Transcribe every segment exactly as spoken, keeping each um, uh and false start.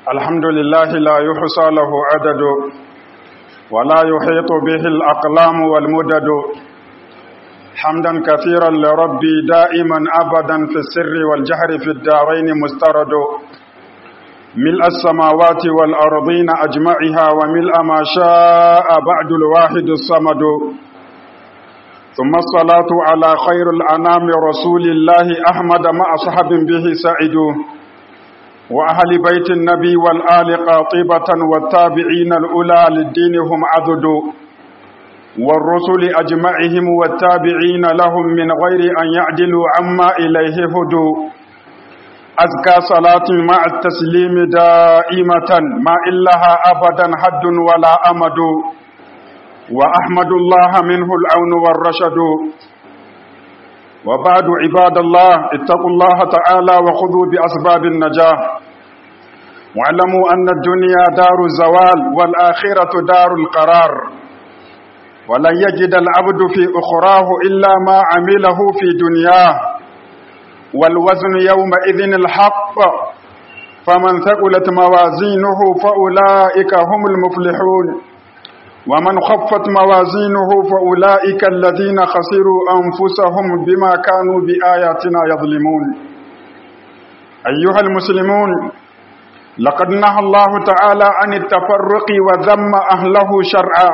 الحمد لله لا يحصى له عدد ولا يحيط به الأقلام والمدد. حمدا كثيرا لربي دائما أبدا في السر والجهر في الدارين مسترد. ملء السماوات والأرضين أجمعها وملء ما شاء بعد الواحد الصمد. ثم الصلاة على خير الأنام رسول الله أحمد مع صحب به سعد، وأهل بيت النبي والآل قاطبة والتابعين الأولى للدين هم عدد، والرسل أجمعهم والتابعين لهم من غير أن يعدلوا عما إليه هدوا. أزكى صلاة مع التسليم دائمة ما إلها أبدا حد ولا أمد، وأحمد الله منه العون والرشد. وبعد عباد الله، اتقوا الله تعالى وخذوا بأسباب النجاة، واعلموا أن الدنيا دار الزوال والآخرة دار القرار، ولن يجد العبد في أخراه إلا ما عمله في دنياه، والوزن يومئذ الحق، فمن ثقلت موازينه فأولئك هم المفلحون، ومن خفت موازينه فأولئك الذين خسروا أنفسهم بما كانوا بآياتنا يظلمون. أيها المسلمون، لقد نهى الله تعالى عن التفرق وذم أهله شرعا،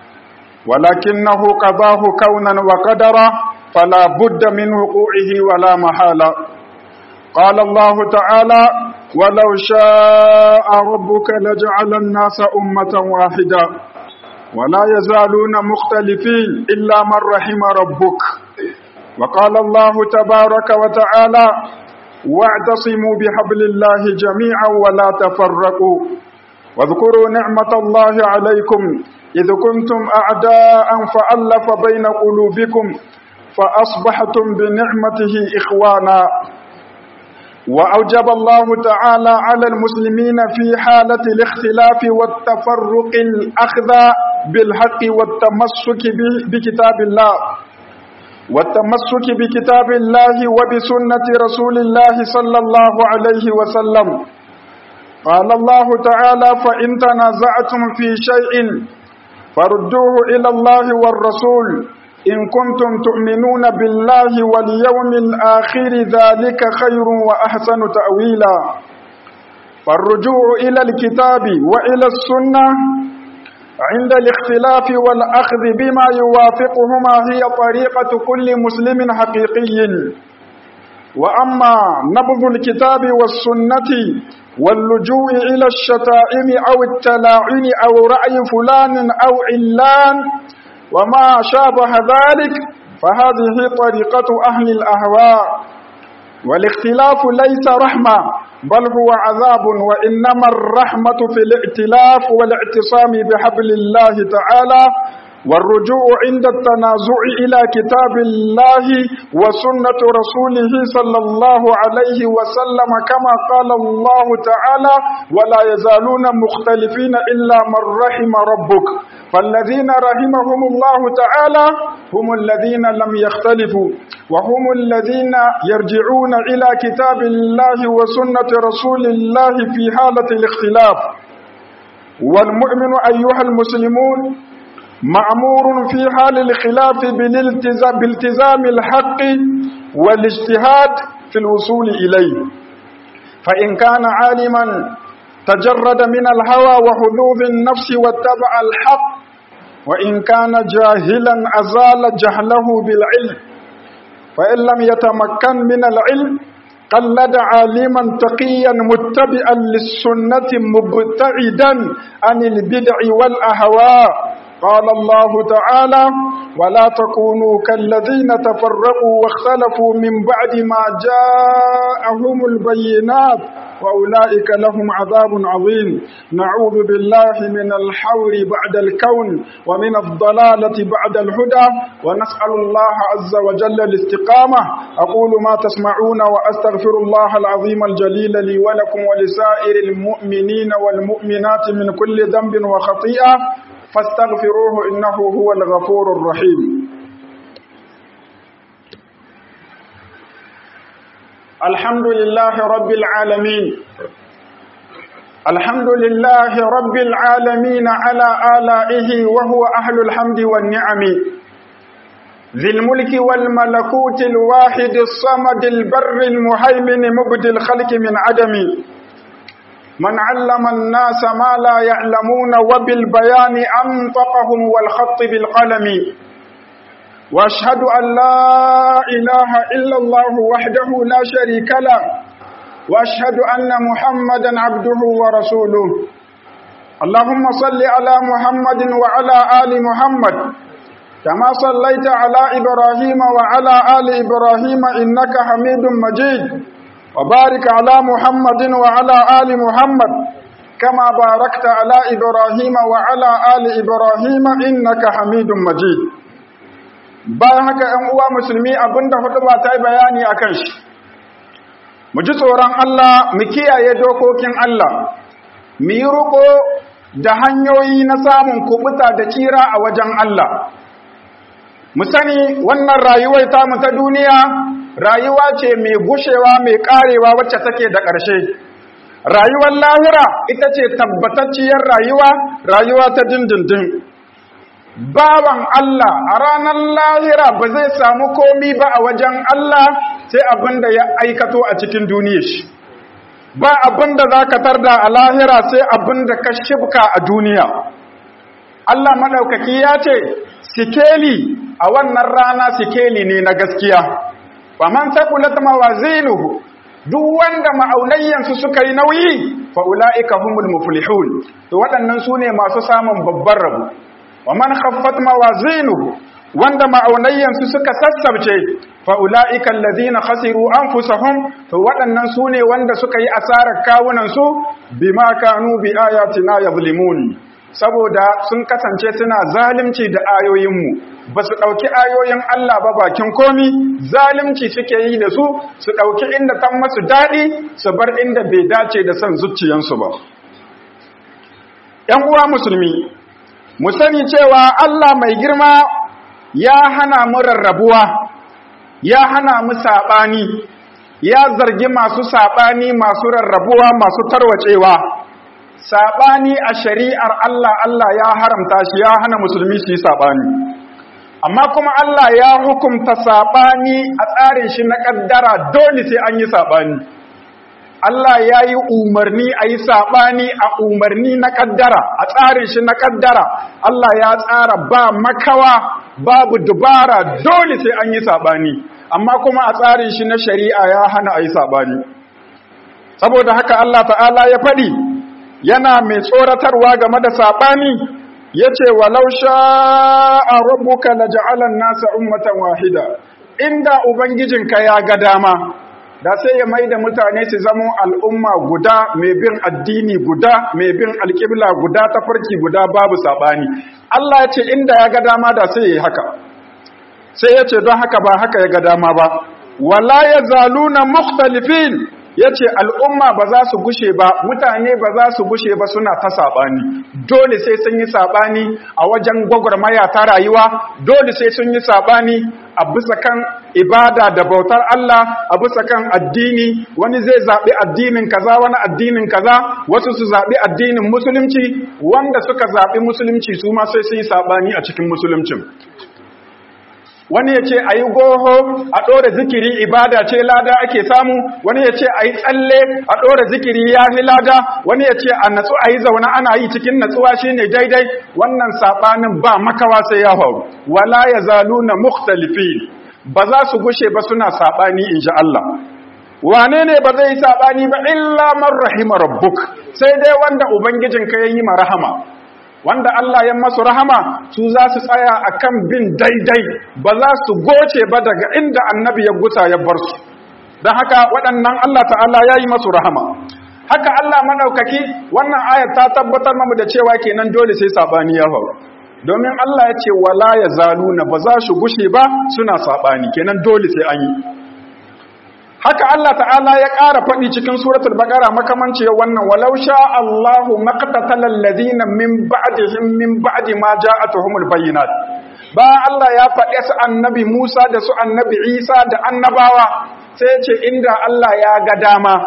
ولكنه قضاه كونا وقدرا فلا بد من وقوعه ولا محالة. قال الله تعالى: ولو شاء ربك لجعل الناس أمة واحدة ولا يزالون مختلفين إلا من رحم ربك. وقال الله تبارك وتعالى: واعتصموا بحبل الله جميعا ولا تفرقوا واذكروا نعمة الله عليكم إذ كنتم أعداء فألف بين قلوبكم فأصبحتم بنعمته إخوانا. وأوجب الله تعالى على المسلمين في حالة الاختلاف والتفرق الأخذ بالحق والتمسك بكتاب الله والتمسك بكتاب الله وبسنة رسول الله صلى الله عليه وسلم. قال الله تعالى: فإن تنازعتم في شيء فردوه إلى الله والرسول إن كنتم تؤمنون بالله واليوم الآخر ذلك خير وأحسن تأويلا. فالرجوع إلى الكتاب وإلى السنة عند الاختلاف والأخذ بما يوافقهما هي طريقة كل مسلم حقيقي. وأما نبذ الكتاب والسنة واللجوء إلى الشتائم أو التلاعن أو رأي فلان أو علان وما شابه ذلك فهذه طريقة أهل الأهواء. والاختلاف ليس رحمة بل هو عذاب، وإنما الرحمة في الائتلاف والاعتصام بحبل الله تعالى والرجوع عند التنازع إلى كتاب الله وسنة رسوله صلى الله عليه وسلم، كما قال الله تعالى: ولا يزالون مختلفين إلا من رحم ربك. فالذين رحمهم الله تعالى هم الذين لم يختلفوا، وهم الذين يرجعون إلى كتاب الله وسنة رسول الله في حالة الاختلاف. والمؤمن أيها المسلمون مأمور في حال الخلاف بالالتزام الحق والاجتهاد في الوصول إليه، فإن كان عالما تجرد من الهوى وحظوظ النفس واتبع الحق، وإن كان جاهلا أزال جهله بالعلم، فإن لم يتمكن من العلم قلد عالما تقيا متبعا للسنة مبتعدا عن البدع والأهواء. قال الله تعالى: ولا تكونوا كالذين تفرقوا واختلفوا من بعد ما جاءهم البينات وأولئك لهم عذاب عظيم. نعوذ بالله من الحور بعد الكون ومن الضلالة بعد الهدى، ونسأل الله عز وجل الاستقامة. أقول ما تسمعون وأستغفر الله العظيم الجليل لي ولكم ولسائر المؤمنين والمؤمنات من كل ذنب وخطيئة فاستغفروه إنه هو الغفور الرحيم. الحمد لله رب العالمين، الحمد لله رب العالمين على آلائه وهو أهل الحمد والنعم، ذي الملك والملكوت الواحد الصمد البر المهيمن مبدي الخلق من عدم، من علم الناس ما لا يعلمون وبالبيان أنطقهم والخط بالقلم، وأشهد أن لا إله إلا الله وحده لا شريك له، وأشهد أن محمدا عبده ورسوله. اللهم صل على محمد وعلى آل محمد كما صليت على إبراهيم وعلى آل إبراهيم إنك حميد مجيد، وبارك على محمد وعلى آل محمد كما باركت على إبراهيم وعلى آل إبراهيم إنك حميد مجيد. bayan haka ‘yan uwa musulmi abinda hudu ba ta yi bayani a kan shi, mu ji tsoron Allah, mu kiyaye dokokin Allah, mu yi roƙo da hanyoyi na samun kubuta da tsira a wajen Allah. Mu sani wannan rayuwar tamu ta duniya rayuwa ce mai gushewa mai karewa wacce take da ƙarshe. Rayuwar lahira ita ce tabbatacciyar rayuwa, rayuwa ta dindindin. Bawan Allah a ranar lahira ba zai samu komi ba a wajen Allah sai abin da ya aikato a cikin duniyar shi. Ba abin da za ka tarda a lahira sai abin da ka shibka a duniya. Allah maɗaukaki ya ce, sikeli a wannan rana sikeli ne na gaskiya. Wa man taqulat mawazinuhu, duk wanda ma'aunayyansu suka yi nauyi, fa ulaika humul muflihun. To waɗannan su ne masu samun babbar rabo. Wa man khaffat mawazinuhu, wanda ma'aunayyansu suka sassabce, fa ulaika alladhina khasiru anfusahum, to waɗannan su ne wanda suka yi asarar kawunansu bima kanu bi ayatina yazlimun. Saboda sun kasance suna zalunci da ayoyinmu, ba su ɗauki ayoyin Allah ba bakin komi, zalunci suke yi da su, su ɗauki inda tan masu daɗi, su bar inda bai dace da son zuciyansu ba. ‘Yan uwa musulmi, mu sani cewa Allah mai girma ya hana mu rarrabuwa, ya hana mu saɓani, ya zargi masu saɓani, masu rarrabuwa, masu tarwacewa. Saɓani a shari'ar Allah, Allah ya haramta shi, ya hana musulmi su yi saɓani. Amma kuma Allah ya hukumta saɓani a tsarin shi na ƙaddara, dole sai an yi saɓani. Allah ya yi umarni a yi saɓani a umarni na ƙaddara, a tsarin shi na ƙaddara. Allah ya tsara ba makawa, babu dubara, dole sai an yi saɓani. Amma kuma a tsarin shi na shari'a ya hana a yi saɓani. Saboda haka Allah ta'ala ya faɗi, yana mai tsoratarwa game da saɓani, ya ce walau sha'a rabbuka la ja'alan nasa ummatan wahida, inda ubangijinka ya ga dama da sai ya maida mutane su zama al'umma guda, mai bin addini guda, mai bin alƙibla guda, tafarki guda, babu saɓani. Allah ya ce inda ya ga dama da sai ya yi haka, sai ya ce don haka ba haka ya ga dama ba. Wala yazaluna mukhtalifin, ya ce al'umma ba za su gushe ba, mutane ba za su gushe ba suna ta saɓani. Dole sai sun yi saɓani a wajen gwagwarmaya ta rayuwa, dole sai sun yi saɓani a bisa kan ibada da bautar Allah, a bisa kan addini. Wani zai zaɓi addinin kaza, wani addinin kaza, wasu su zaɓi addinin musulunci, wanda suka zaɓi musulunci su ma sai sun yi saɓani a cikin musuluncin. Wani ya ce a yi goho a ɗora zikiri ibada ce lada ake samu, wani ya ce a yi tsalle a ɗora zikiri ya fi lada, wani ya ce a natsu a yi zaune ana yi cikin natsuwa shi ne daidai. Wannan saɓanin ba makawa sai ya faru. Wala ya zalu na mukhtalifi, ba za su gushe ba suna saɓani in ji Allah. Wane ne ba zai yi saɓani ba illa man rahima rabbuk, sai dai wanda ubangijinka ya yi ma rahama. Wanda Allah ya masu rahama, su za su tsaya a kan bin daidai, ba za su goce ba daga inda annabi ya gusa ya bar su. Don haka waɗannan Allah ta'ala ya yi masu rahama. Haka Allah maɗaukaki, wannan ayat ta tabbatar mamu da cewa kenan dole sai saɓani ya faru. Domin Allah ya ce wala ya zaluna, ba za su gushe ba suna saɓani, kenan dole sai an yi. Haka Allah ta'ala ya ƙara faɗi cikin suratul baqara makamanci wannan walau sha Allahu maqtatala alladhina min ba'dihim min ba'di ma ja'atuhumul bayyinat. Ba Allah ya faɗi su annabi Musa da su annabi Isa da annabawa, sai ce inda Allah ya ga dama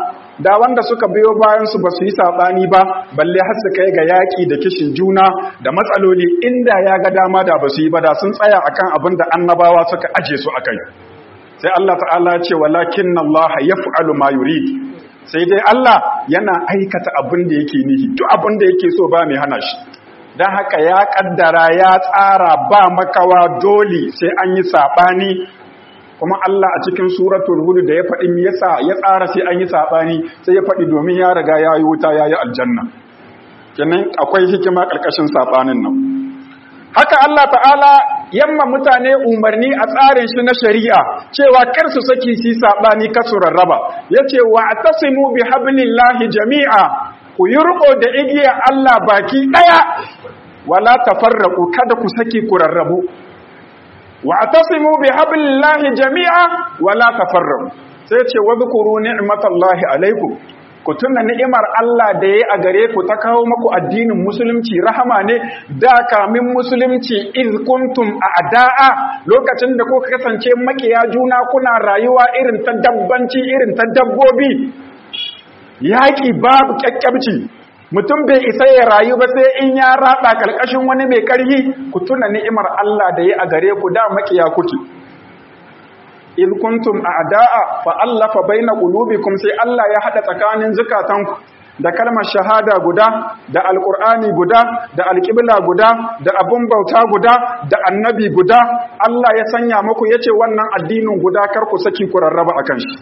da wanda suka biyo bayan su ba su yi sabani ba balle har su kai ga yaki da kishin juna da matsaloli, inda ya ga dama da ba su yi ba da sun tsaya akan abin da annabawa suka aje su akai. Sai Allah ta'ala ya ce walakinna Allah yaf'alu ma yurid, sai dai Allah yana aikata abin da yake nihi, duk abin da yake so ba mai hana shi. Dan haka ya kaddara ya tsara ba makawa dole sai an yi sabani, kuma Allah a cikin suratul hud da ya faɗi me yasa ya tsara sai an yi sabani, sai ya faɗi domin ya riga ya yi wuta ya yi aljanna. Kenan akwai hikima karkashin sabanin nan. Haka Allah ta'ala yamma mutane umarni a tsarin shi na shari'a cewa kar su saki su sabani kasu rarraba, yace wa atasimu bi hablillahi jami'a, ku yi riko da igiyar Allah baki daya, wala tafarraqu, kada ku saki ku rarrabu. Wa atasimu bi hablillahi jami'a wala tafarraqu, sai yace wa zkuru ni'matallahi alaikum, ku tuna ni'imar Allah da yayi a gare ku ta kawo muku addinin musulunci rahama ne. Da kamin musulunci iz kuntum a'da'a, lokacin da kuka kasance makiya juna, kuna rayuwa irin ta dabbanci, irin ta dabbobi, yaki babu kyakkyabici, mutum bai isa ya rayu ba sai in ya raba kalkashin wani mai karhi. Ku tuna ni'imar Allah da yayi a gare ku, da makiya kuke. in kuntum a'da'a fa allafa baina qulubikum, sai Allah ya hada tsakanin zukatanku da kalmar shahada guda, da alqur'ani guda, da alqibla guda, da abun bauta guda, da annabi guda. Allah ya sanya muku yace wannan addinin guda kar ku saki ku rarraba akan shi.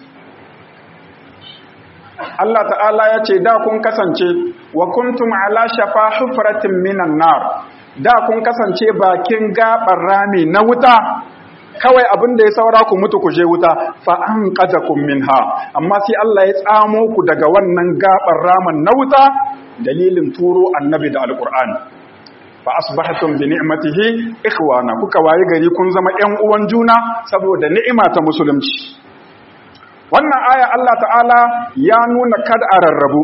Allah ta'ala yace da kun kasance wa kuntum ala shafa hufratin minan nar, da kun kasance bakin gabar rami na wuta, kawai abin da ya saura ku mutu ku je wuta, fa an qadakum minha, amma sai Allah ya tsamo ku daga wannan gabar raman na wuta dalilin turo annabi da alqur'ani. Fa asbahtum bi ni'matihi ikhwana, kuka waye gari kun zama ƴan uwan juna saboda ni'ima ta musulunci. Wannan aya Allah ta'ala ya nuna kada a rarrabu.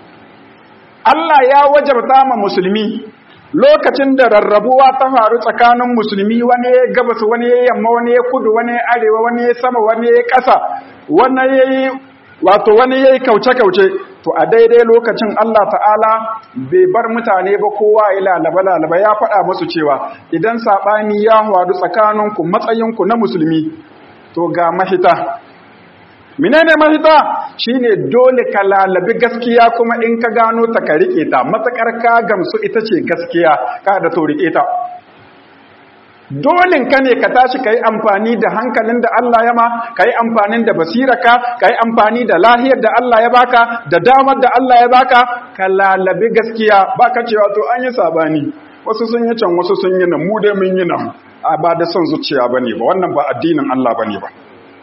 Allah ya wajabta ma musulmi lokacin da rarrabuwa ta faru tsakanin musulmi, wani ya gabas, wani ya yamma, wani ya kudu, wani ya arewa, wani ya sama, wani ya ƙasa, wani ya yi wato wani ya yi kauce-kauce, to a daidai lokacin Allah ta'ala bai bar mutane ba kowa ya lalaba-lalaba, ya faɗa musu cewa idan saɓani ya faru tsakaninku matsayinku na musulmi, to ga mahita. Menene mahita? Shine dole ka lalabi gaskiya, kuma in ka gano ta ka rike ta, matakar ka gamsu ita ce gaskiya, ka da to rike ta. Dolin ka ne ka tashi kai amfani da hankalin da Allah ya ma, kai amfanin da basirarka, kai amfani da lahiyar da Allah ya baka, da damar da Allah ya baka, ka lalabi gaskiya. Baka cewa to an yi sabani, wasu sun yi can, wasu sun yi nan, mu dai mun yi nan. A ba da son zuciya bane ba, wannan ba addinin Allah bane ba.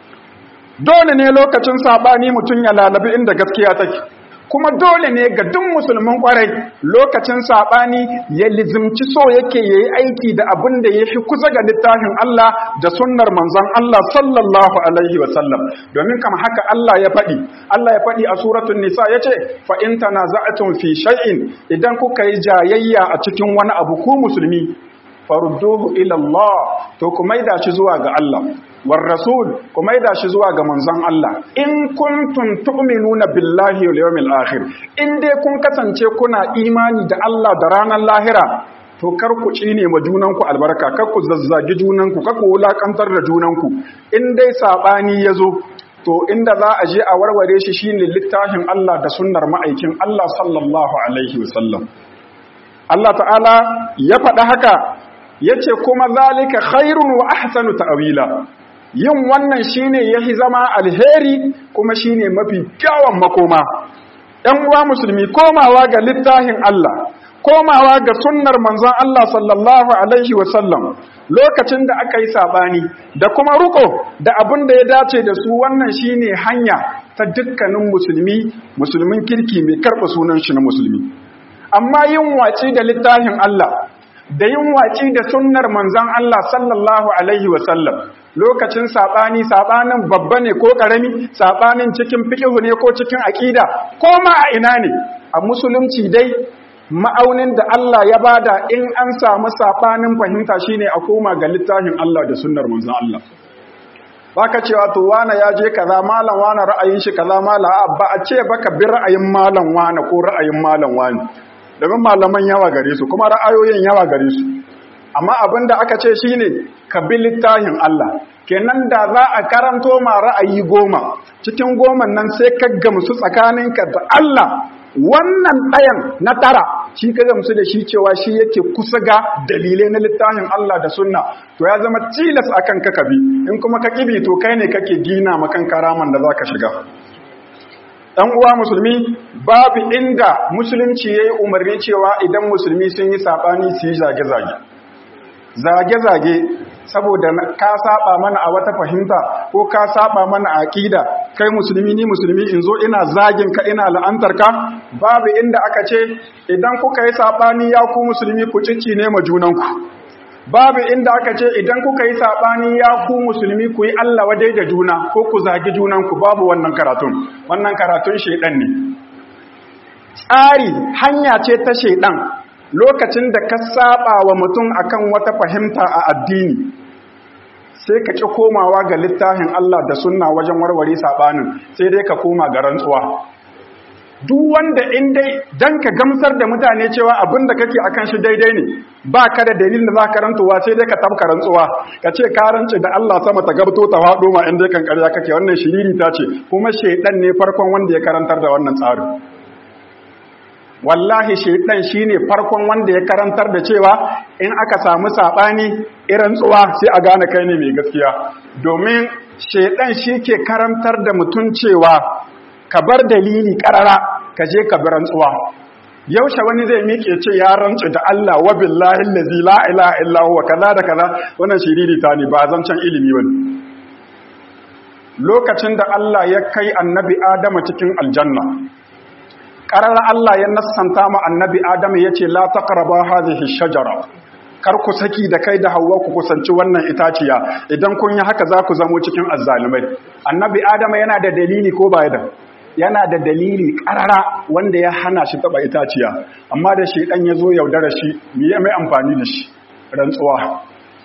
Dole ne lokacin sabani mutum ya lalabi inda gaskiya take, kuma dole ne ga duk musulmin kwarai lokacin sabani ya lizimci so yake yayi aiki da abin da yafi kusa ga littafin Allah da sunnar manzon Allah sallallahu alaihi wasallam. Domin kama haka Allah ya faɗi, Allah ya faɗi a suratul nisa yace fa in tanaza'tum fi shay'in, idan kuka yi jayayya a cikin wani abu ku musulmi, farudduhu ila Allah, to ku maida shi zuwa ga Allah, war rasul, ku maida shi zuwa ga manzon Allah. In kuntum tu'minuna billahi wal yawmil akhir, in dai kun kasance kuna imani da Allah da ranar lahira, to kar ku cine ma junanku albarka, kar ku zazzagi junanku, kar ku wulakantar da junanku. In dai sabani yazo, to inda za a je a warware shi shine littafin Allah da sunnar ma'aikin Allah sallallahu alaihi wasallam. Allah ta'ala ya faɗa haka, yace kuma zalika khairun wa ahsanu ta'wila, yin wannan shine yahi zama alheri kuma shine mafi kyawun makoma. Ɗan uwa musulmi, komawa ga littafin Allah, komawa ga sunnar manzon Allah sallallahu alaihi wasallam lokacin da aka yi sabani, da kuma ruko da abin da ya dace da su, wannan shine hanya ta dukkanin musulmi, musulmin kirki mai karɓa sunan shi na musulmi. Amma yin waci da littafin Allah da yin waci da sunnar manzon Allah sallallahu alaihi wasallam lokacin sabani, sabanin babba ne ko karami, sabanin cikin fiqh ne ko cikin aqida, ko ma a ina ne, a musulunci dai ma'aunin da Allah ya bada in an samu sabanin fahimta shine a koma ga littafin Allah da sunnar manzon Allah. baka cewa to wana ya je kaza malam wana ra'ayin shi kaza malam ba a ce baka bi ra'ayin malam wana ko ra'ayin malam wani domin malaman yawa gare su kuma ra'ayoyin yawa gare su amma abinda aka ce shine ka bi littafin Allah kenan da za a karanto ma ra'ayi goma cikin goman nan sai ka gamsu tsakaninka da Allah wannan ɗayan na tara shi ka gamsu da shi cewa shi yake kusa ga dalilai na littafin Allah da sunna to ya zama tilas akan ka kabi in kuma ka kibi to kai ne kake gina makan karaman da zaka shiga dan uwa musulmi babu inda musulunci yayi umarni cewa idan musulmi sun yi sabani su yi zage-zage zage-zage saboda ka saba mana a wata fahimta ko ka saba mana a aqida kai musulmi ni musulmi in zo ina zagin ka ina la'antar ka babu inda aka ce idan kuka yi sabani ya ku musulmi ku cici ne ma junanku babu inda aka ce idan kuka yi sabani ya ku musulmi ku yi Allah wadai da juna ko ku zagi junanku babu wannan karatun wannan karatun shedan ne tsari hanya ce ta shedan lokacin da ka saba wa mutum akan wata fahimta a addini sai ka ci komawa ga littafin Allah da sunna wajen warware sabanin sai dai ka koma ga rantsuwa duk wanda in dai dan ka gamsar da mutane cewa abin da kake akan shi daidai ne ba ka da dalilin da za ka rantsuwa sai dai ka tabka rantsuwa ka ce ka rance da Allah sama ta gabto ta faɗo ma in dai kan ƙarya kake wannan shiriri ta ce kuma shedan ne farkon wanda ya karantar da wannan tsarin wallahi shaitan shine farkon wanda ya karantar da cewa in aka samu sabani irin tsuwa sai a gane kai ne mai gaskiya domin shaitan ke karantar da mutum cewa ka bar dalili karara ka je ka bi rantsuwa yaushe wani zai miƙe ce ya rantsu da Allah wa billahi allazi la ilaha illa huwa kaza da kaza wannan shiriri ta ne ba zancan ilimi bane lokacin da Allah ya kai annabi Adamu cikin aljanna ƙarar Allah ya nassanta ma annabi Adamu ya ce, La taqraba hadhihi shajara, kar ku saki da kai da Hauwa ku kusanci wannan itaciya, idan kun yi haka za ku zamo cikin azzalumai. Annabi Adamu yana da dalili ko ba da? Yana da dalili ƙarara wanda ya hana shi taɓa itaciya, amma da shaiɗan ya zo yaudara shi, me ya mai amfani da shi? Rantsuwa.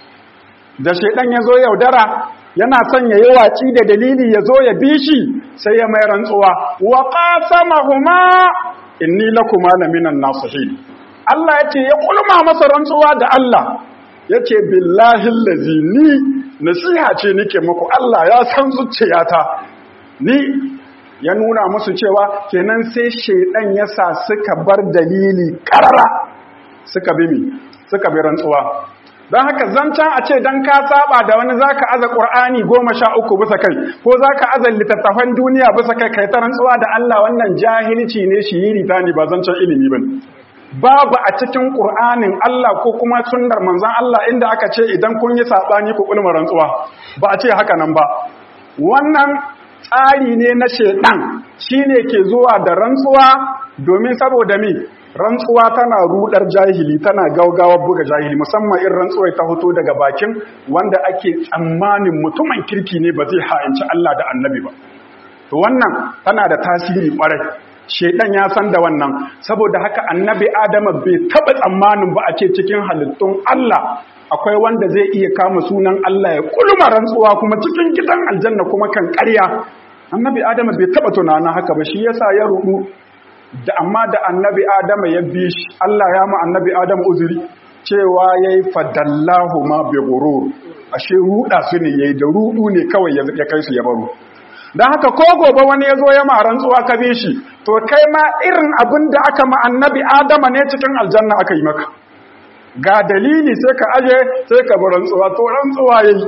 Da shaiɗan ya zo yaudara, yana son ya yi waci da dalili ya zo ya bi shi sai ya mai rantsuwa wa qasamahuma inni lakuma laminan nasihin Allah yace ya kulma masa rantsuwa da Allah yace billahi allazi ni nasiha ce nake muku Allah ya san zuciyata ni ya nuna musu cewa kenan sai shedan ya sa suka bar dalili karara suka bi mi suka bi rantsuwa don haka zancen a ce don ka saba da wani za ka aza ƙur'ani goma sha uku bisa kai ko za ka aza littattafan duniya bisa kai kai ta rantsuwa da Allah wannan jahilci ne shi yi rita ne ba zancen ilimi ba babu a cikin ƙur'anin Allah ko kuma sunnar manzan Allah inda aka ce idan kun yi saɓani ku ƙulma rantsuwa ba a ce haka nan ba wannan tsari ne na shaiɗan shi ne ke zuwa da rantsuwa domin saboda mi rantsuwa tana rudar jahili tana gaugawa buga jahili musamman in rantsuwa ta hoto daga bakin wanda ake tsammanin mutumin kirki ne ba zai ha'inci Allah da annabi ba to wannan tana da tasiri kwarai shedan ya san da wannan saboda haka annabi Adama bai taba tsammanin ba a ce cikin halittun Allah akwai wanda zai iya kama sunan Allah ya kulma rantsuwa kuma cikin gidan aljanna kuma kan ƙarya annabi Adama bai taba tunanin haka ba shi yasa ya rudu da amma da annabi Adama ya bi shi Allah ya ma annabi Adam uzuri cewa yayi fadallahu ma bi ghurur ashe ruda su ne yayi da rudu ne kawai ya kai su ya baro dan haka ko gobe wani yazo ya ma rantsuwa ka bi shi to kai ma irin abin da aka ma annabi Adama ne cikin aljanna aka yi maka ga dalili sai ka aje sai ka bar rantsuwa to rantsuwa yayi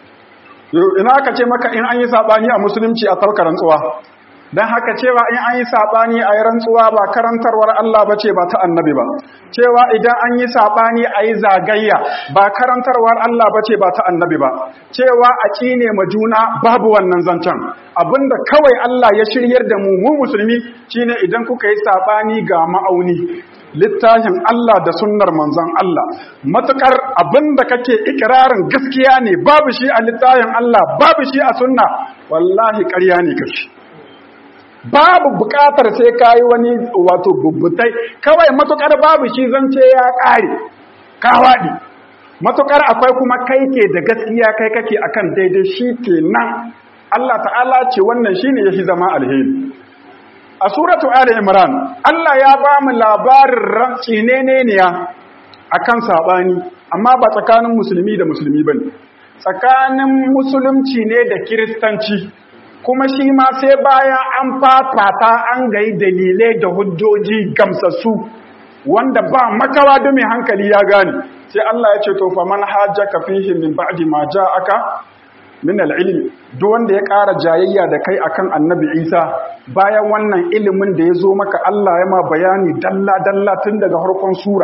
ina aka ce maka in an yi sabani a musulunci a tarka rantsuwa don haka cewa in an yi saɓani a yi rantsuwa ba karantarwar Allah ba ce ba ta annabi ba cewa idan an yi saɓani a yi zagayya ba karantarwar Allah ba ce ba ta annabi ba cewa a ƙine ma juna babu wannan zancen abinda kawai Allah ya shiryar da mu mu musulmi shine idan kuka yi saɓani ga ma'auni littafin Allah da sunnar manzon Allah matukar abinda kake ikirarin gaskiya ne babu shi a littafin Allah babu shi a sunna wallahi ƙarya ne kashi babu bukatar sai kayi wani wato bubbutai kawai matukar babu shi zance ya kare ka wadi matukar akwai kuma kai ke da gaskiya kai kake akan daidai shi kenan Allah ta'ala ce wannan shine yafi zama alheri. A suratu Ali Imran Allah ya ba mu labarin rantsi neneniya akan sabani amma ba tsakanin musulmi da musulmi bane, tsakanin musulunci ne da kiristanci, kuma shi ma sai bayan an fafata an gai dalilai da hujjoji gamsassu wanda ba makawa da mai hankali ya gane, sai Allah ya ce to fa man hajjaka fihi min ba'di ma ja'aka min al-ilm, duk wanda ya ƙara jayayya da kai akan Annabi Isa bayan wannan ilimin da ya zo maka Allah ya ma bayani dalla dalla tun daga harkon sura,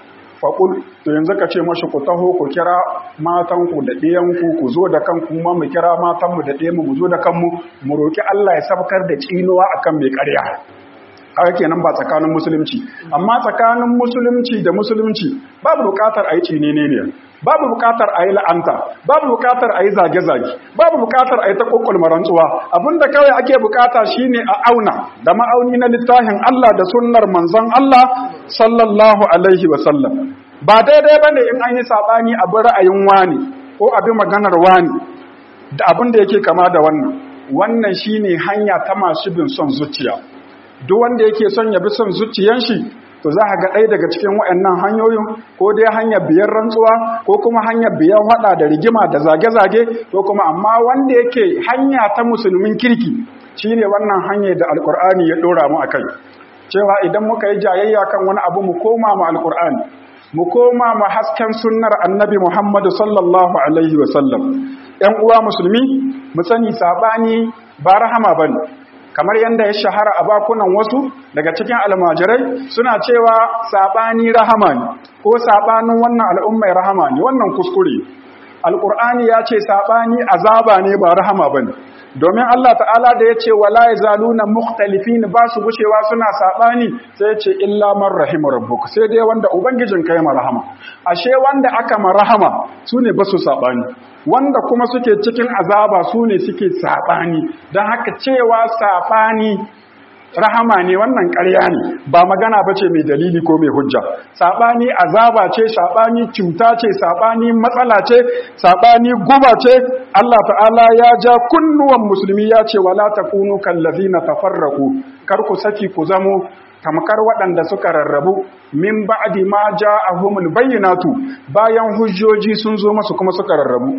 faƙul to yanzu ka ce mashi ku taho ku kira matanku da ɗiyanku ku zo da kanku ma mu kira matanmu da ɗiyanmu mu zo da kanmu mu roƙi Allah ya sabkar da tsinuwa akan mai ƙarya. Haka kenan ba tsakanin musulunci, amma tsakanin musulunci da musulunci babu buƙatar a yi tsinene ne, babu buƙatar a yi la'anta, babu buƙatar a yi zage-zage, babu buƙatar a yi ta ƙoƙulma rantsuwa. Abinda kawai ake buƙata shine a auna da ma'auni na littafin Allah da sunnar manzon Allah sallallahu alaihi wa sallam. Ba daidai bane in an yi sabani a bi ra'ayin wani ko a bi maganar wani da abin da yake kama da wannan. Wannan shine hanya ta masu bin son zuciya. Duk wanda yake son ya bi son zuciyan shi to za ka ga ɗaya daga cikin waɗannan hanyoyin, ko dai hanyar biyar rantsuwa ko kuma hanyar biyar haɗa da rigima da zage-zage, ko kuma amma wanda yake hanya ta musulmin kirki shine wannan hanyar da alkur'ani ya ɗora mu akai, cewa idan muka yi jayayya kan wani abu mu koma mu alkur'ani, mu koma mu hasken sunnar annabi Muhammad sallallahu alaihi wa sallam. Ƴan uwa musulmi mu sani sabani ba rahama bane, kamar yadda ya shahara a bakunan wasu daga cikin almajirai suna cewa sabani rahama ne ko sabanin wannan al'ummai rahama ne. Wannan kuskure. Alqur'ani ya ce sabani azaba ne ba rahama bane, domin Allah ta'ala da ya ce wala yazaluna mukhtalifin ba su gushewa suna sabani, sai ya ce illa man rahima rabbuk, sai dai wanda ubangijin kai marhama. Ashe wanda aka marhama sune ba su sabani, wanda kuma suke cikin azaba su ne suke saɓani. Don haka cewa saɓani rahama ne wannan ƙarya ne, ba magana ba ce mai dalili ko mai hujja. Saɓani azaba ce, saɓani cuta ce, saɓani matsala ce, saɓani guba ce. Allah ta'ala ya ja kunnuwan musulmi ya ce wala takunu kallazina tafarraqu, kar ku saki ku zamo tamkar waɗanda suka rarrabu min ba'di ma ja'ahumul bayyinatu, bayan hujjoji sun zo masu kuma suka rarrabu.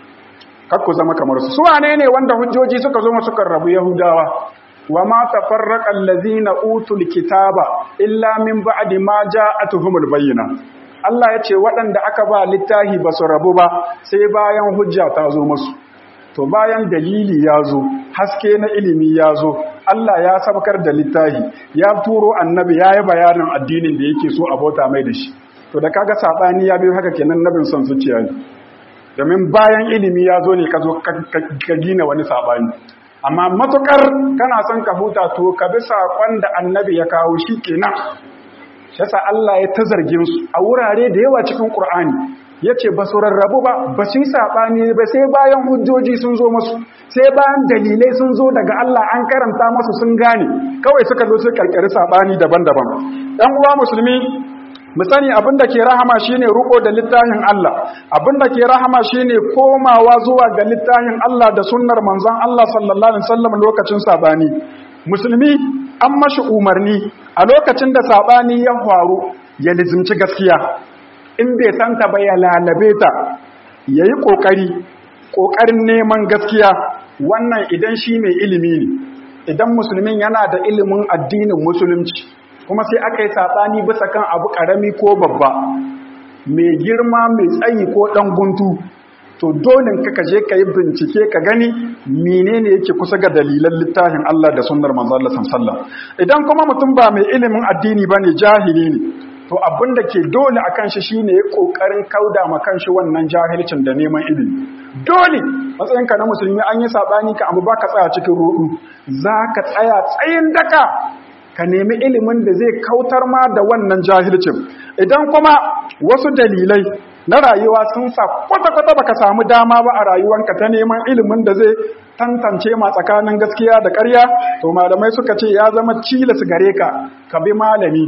Kar ku zama kamar su. Su wane ne wanda hujjoji suka zo masu suka rarrabu? Yahudawa. Wa ma tafarraqa allazina utul kitaba illa min ba'di ma ja'atuhumul bayyina. Allah ya ce waɗanda aka ba littahi ba su rabu ba sai bayan hujja ta zo musu. To bayan dalili ya zo, haske na ilimi ya zo, Allah ya sabkar da littahi, ya turo annabi ya yi bayanin addinin da yake so a bauta mai da shi. To da kaga sabani ya biyo haka kenan nabin son zuciya ne. Domin bayan ilimi ya zo ne ka zo ka gina wani sabani. Amma matukar kana son ka huta to ka bi saƙon da annabi ya kawo shi kenan. Shasa Allah ya ta zargin su a wurare da yawa cikin Qur'ani. Yace ba su rarrabu ba, ba su yi saɓani ba sai bayan hujjoji sun zo masu, sai bayan dalilai sun zo daga Allah an karanta masu sun gane, kawai suka zo su karkari saɓani daban-daban. Ɗan uwa musulmi, mu sani abin da ke rahama shine ruko da littafin Allah, abin da ke rahama shine komawa zuwa ga littafin Allah da sunnar manzon Allah sallallahu alaihi wasallam lokacin saɓani. Musulmi an mashi umarni a lokacin da saɓani ya faru ya lizimci gaskiya. In bai santa ba ya lalabe ta, ya yi ƙoƙari, ƙoƙarin neman gaskiya. Wannan idan shi mai ilimi ne, idan musulmin yana da ilimin addinin musulunci, kuma sai aka yi saɓani bisa kan abu ƙarami ko babba, mai girma mai tsayi ko ɗan guntu, to dole ka je ka yi bincike ka gani menene yake kusa ga dalilan littafin Allah da sunnar manzon Allah sallallahu alaihi wasallam. Idan kuma mutum ba mai ilimin addini bane, jahili ne, to abin da ke dole a kan shi shi ne ƙoƙarin kauda ma kan shi wannan jahilcin da neman ilimi. Dole matsayinka na musulmi an yi saɓani ka abu ba ka tsaya cikin ruɗu, za ka tsaya tsayin daka ka nemi ilimin da zai kautar ma da wannan jahilcin. Idan kuma wasu dalilai na rayuwa sun sa kwata-kwata baka samu dama ba a rayuwanka ta neman ilimin da zai tantance ma tsakanin gaskiya da ƙarya, to malamai suka ce ya zama cilas gare ka ka bi malami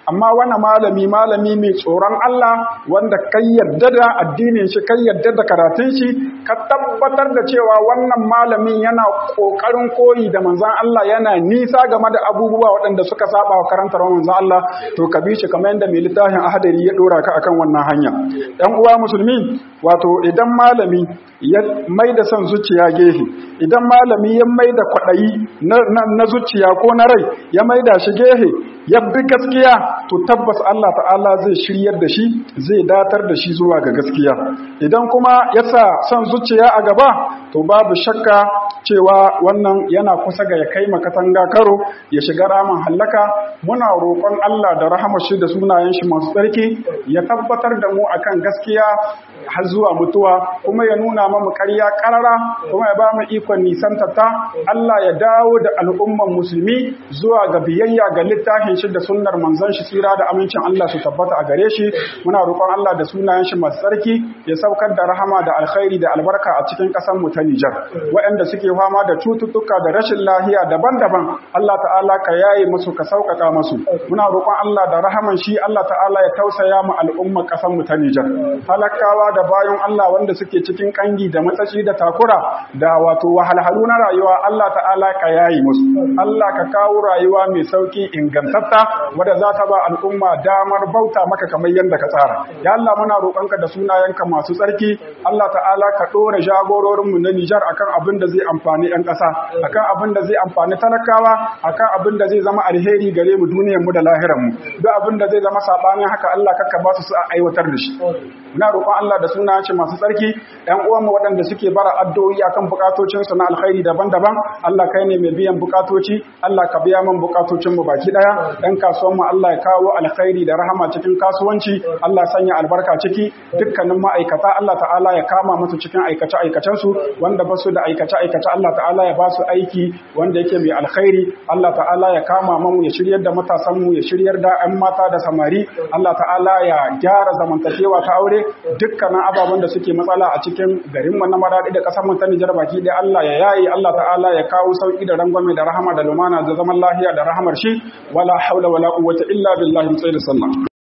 amma wannan malami malami mai tsoron Allah wanda kai yarda da addinin shi kai yarda da karatun shi ka tabbatar da cewa wannan malamin yana kokarin koyi da manzon Allah yana nisa game da abubuwa waɗanda suka saba wa karantar manzon Allah to ka bi shi kamar yadda mai littafin ahadari ya dora ka akan wannan hanya. Ɗan uwa musulmi, wato idan malami ya mai da son zuciya gehe, idan malami ya mai da kwaɗayi na zuciya ko na rai ya mai da shi gehe ya bi gaskiya, to tabbas Allah ta'ala zai shiryar da shi, zai datar da shi zuwa ga gaskiya. Idan kuma ya sa son zuciya a gaba, to babu shakka cewa wannan yana kusa ga ya kai makatanga karo ya shiga ramin hallaka. Muna roƙon Allah da rahamar shi da sunayen shi masu tsarki ya tabbatar da mu akan gaskiya har zuwa mutuwa, kuma ya nuna mamu ƙarya ƙarara, kuma ya ba mu ikon nisanta ta. Allah ya dawo da al'umman musulmi zuwa ga biyayya ga littafin shi da sunnar manzon shi, tsira da amincin Allah su tabbata a gare shi. Muna roƙon Allah da sunayen shi masu tsarki ya saukar da rahama da alkhairi da albarka a cikin ƙasar mu ta Nijar. Waɗanda suke fama da cututtuka da rashin lafiya daban-daban, Allah ta'ala ka yaye musu, ka sauƙaƙa musu. Muna roƙon Allah da rahaman shi, Allah ta'ala ya tausaya mu al'ummar ƙasar mu ta Nijar. Talakawa da bayan Allah wanda suke cikin kangi da matsaci da takura da wato wahalhalu na rayuwa, Allah ta'ala ka yaye musu. Allah ka kawo rayuwa mai sauki ingantatta wadda za ta ba al'umma damar bauta maka kamar yadda ka tsara. Ya Allah muna roƙonka da sunayenka masu tsarki, Allah ta'ala ka ɗora jagororinmu na Nijar akan abin da zai amfani 'yan ƙasa, akan abin da zai amfani talakawa, akan abin da zai zama alheri gare mu duniyarmu da lahiranmu. Duk abin da zai zama saɓanin haka Allah kakka ba su su aiwatar da shi. Muna roƙon Allah da sunayenka masu tsarki, 'yan uwanmu waɗanda suke bara addu'o'i akan bukatocinsu na alkhairi daban-daban, Allah kai ne mai biyan bukatoci, Allah ka biya min bukatocinmu baki ɗaya. Ɗan kasuwanmu Allah ya kawo alkhairi da rahama cikin kasuwanci, Allah sanya albarka ciki. Dukkanin ma'aikata Allah ta'ala ya kama musu cikin aikace-aikacensu, wanda ba su da aikace-aikace Allah ta'ala ya ba su aiki wanda yake mai alkhairi. Allah ta'ala ya kama mu ya shiryar da matasanmu, ya shiryar da 'yan mata da samari. Allah ta'ala ya gyara zamantakewa ta aure. Dukkanin ababen da suke matsala a cikin garinmu na Maradi da ƙasar mu ta Nijar baki ɗaya Allah ya yayi. Allah ta'ala ya kawo sauki da rangwame da rahama da lumana da zaman lafiya da rahamar shi. Wala haula wala quwwata illa billahi. Mu tsaya da sallah.